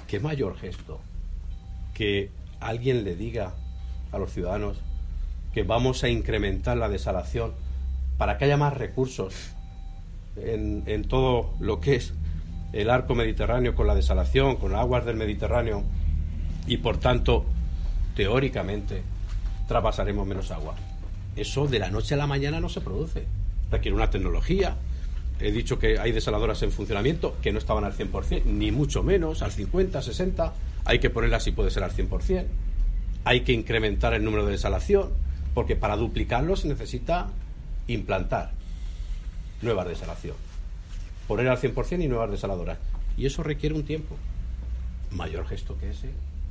¿qué mayor gesto que alguien le diga a los ciudadanos que vamos a incrementar la desalación para que haya más recursos en todo lo que es el arco mediterráneo, con la desalación, con las aguas del Mediterráneo, y por tanto, teóricamente, traspasaremos menos agua? Eso de la noche a la mañana no se produce. Requiere una tecnología. He dicho que hay desaladoras en funcionamiento que no estaban al 100%, ni mucho menos, al 50, 60. Hay que ponerlas si puede ser al 100%. Hay que incrementar el número de desalación, porque para duplicarlo se necesita implantar nuevas desalación, poner al 100% y nuevas desaladoras. Y eso requiere un tiempo. Mayor gesto que ese